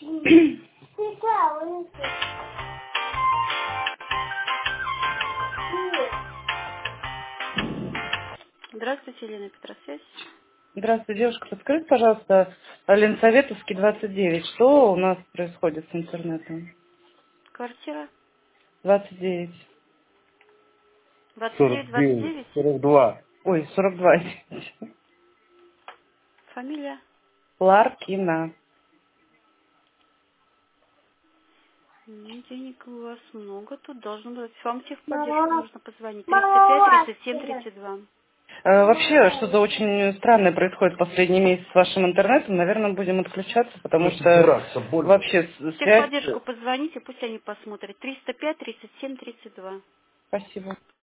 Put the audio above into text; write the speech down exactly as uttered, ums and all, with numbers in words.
Здравствуйте, Елена Петросвязь. Здравствуйте, девушка. Подскажите, пожалуйста, Ленсоветовский, двадцать девять. Что у нас происходит с интернетом? Квартира двадцать девять. двадцать девять сорок двадцать девять, девять. сорок два. Ой, сорок два. Фамилия. Ларкина. М, Денег у вас много. Тут должно быть. Вам в техподдержку нужно позвонить. триста пять тридцать семь тридцать два. Э, Вообще, что-то очень странное происходит в последний месяц с вашим интернетом. Наверное, будем отключаться, потому что вообще В с- связь... техподдержку позвоните, пусть они посмотрят. триста пять тридцать семь тридцать два. Спасибо.